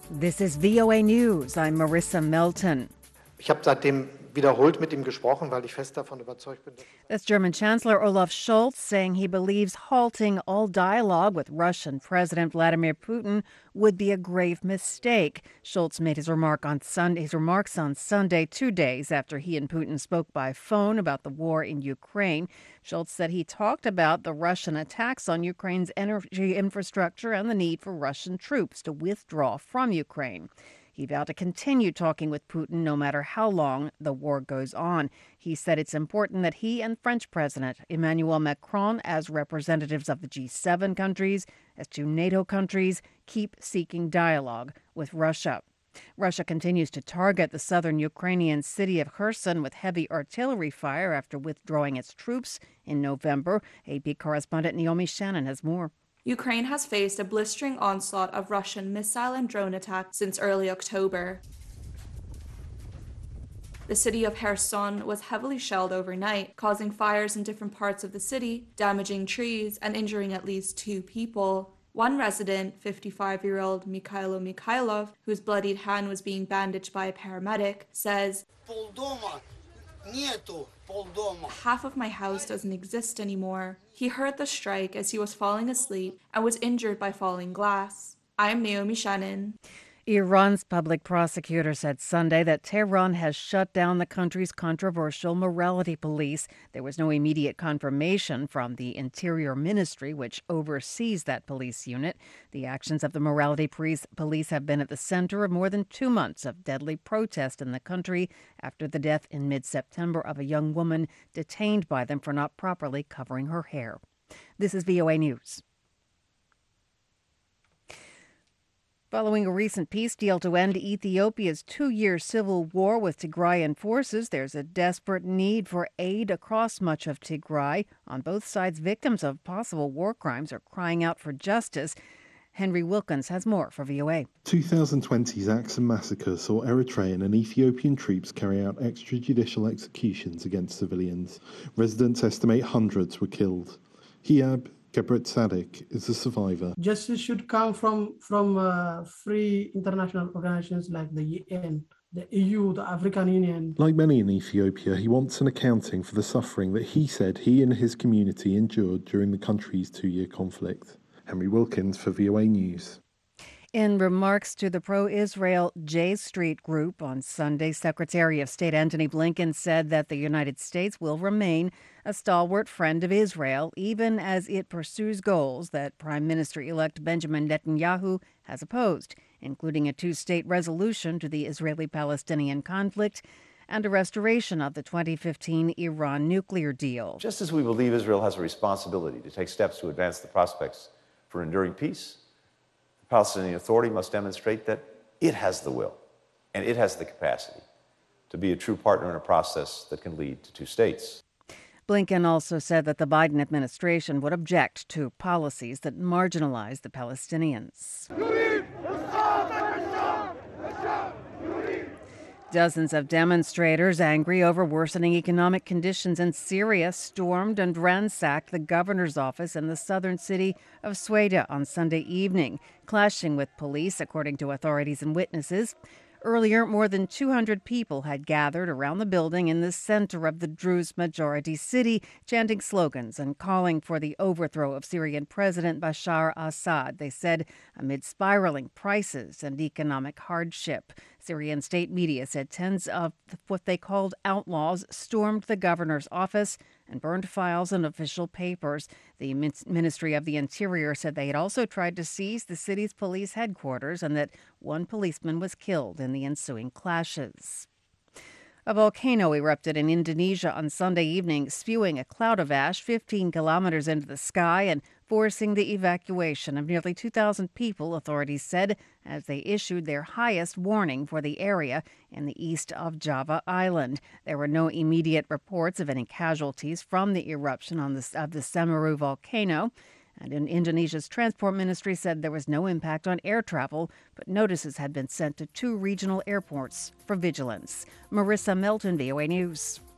This is VOA News. I'm Marissa Melton. Ich habe seitdem wiederholt mit ihm gesprochen, weil ich fest davon überzeugt bin. That's German Chancellor Olaf Scholz saying he believes halting all dialogue with Russian President Vladimir Putin would be a grave mistake. Scholz made his remarks on Sunday, 2 days after he and Putin spoke by phone about the war in Ukraine. Scholz said he talked about the Russian attacks on Ukraine's energy infrastructure and the need for Russian troops to withdraw from Ukraine. He vowed to continue talking with Putin no matter how long the war goes on. He said it's important that he and French President Emmanuel Macron, as representatives of the G7 countries, as two NATO countries, keep seeking dialogue with Russia. Russia continues to target the southern Ukrainian city of Kherson with heavy artillery fire after withdrawing its troops in November. AP correspondent Naomi Shannon has more. Ukraine has faced a blistering onslaught of Russian missile and drone attacks since early October. The city of Kherson was heavily shelled overnight, causing fires in different parts of the city, damaging trees, and injuring at least 2 people. One resident, 55-year-old Mikhailo Mikhailov, whose bloodied hand was being bandaged by a paramedic, says, "Half of my house doesn't exist anymore." He heard the strike as he was falling asleep and was injured by falling glass. I'm Naomi Shannon. Iran's public prosecutor said Sunday that Tehran has shut down the country's controversial morality police. There was no immediate confirmation from the Interior Ministry, which oversees that police unit. The actions of the morality police have been at the center of more than 2 months of deadly protest in the country after the death in mid-September of a young woman detained by them for not properly covering her hair. This is VOA News. Following a recent peace deal to end Ethiopia's 2-year civil war with Tigrayan forces, there's a desperate need for aid across much of Tigray. On both sides, victims of possible war crimes are crying out for justice. Henry Wilkins has more for VOA. 2020's Axum massacre saw Eritrean and Ethiopian troops carry out extrajudicial executions against civilians. Residents estimate hundreds were killed. Hiab Gebret Sadik is a survivor. Justice should come from free international organizations like the UN, the EU, the African Union. Like many in Ethiopia, he wants an accounting for the suffering that he said he and his community endured during the country's 2-year conflict. Henry Wilkins for VOA News. In remarks to the pro-Israel J Street Group on Sunday, Secretary of State Antony Blinken said that the United States will remain a stalwart friend of Israel, even as it pursues goals that Prime Minister-elect Benjamin Netanyahu has opposed, including a 2-state resolution to the Israeli-Palestinian conflict and a restoration of the 2015 Iran nuclear deal. Just as we believe Israel has a responsibility to take steps to advance the prospects for enduring peace, the Palestinian Authority must demonstrate that it has the will and it has the capacity to be a true partner in a process that can lead to 2 states. Blinken also said that the Biden administration would object to policies that marginalize the Palestinians. Dozens of demonstrators, angry over worsening economic conditions in Syria, stormed and ransacked the governor's office in the southern city of Sweda on Sunday evening, clashing with police, according to authorities and witnesses. Earlier, more than 200 people had gathered around the building in the center of the Druze-majority city, chanting slogans and calling for the overthrow of Syrian President Bashar Assad, they said, amid spiraling prices and economic hardship. Syrian state media said tens of what they called outlaws stormed the governor's office and burned files and official papers. The Ministry of the Interior said they had also tried to seize the city's police headquarters and that one policeman was killed in the ensuing clashes. A volcano erupted in Indonesia on Sunday evening, spewing a cloud of ash 15 kilometers into the sky and forcing the evacuation of nearly 2,000 people, authorities said, as they issued their highest warning for the area in the east of Java Island. There were no immediate reports of any casualties from the eruption of the Semeru volcano. And in Indonesia's transport ministry said there was no impact on air travel, but notices had been sent to 2 regional airports for vigilance. Marissa Melton, VOA News.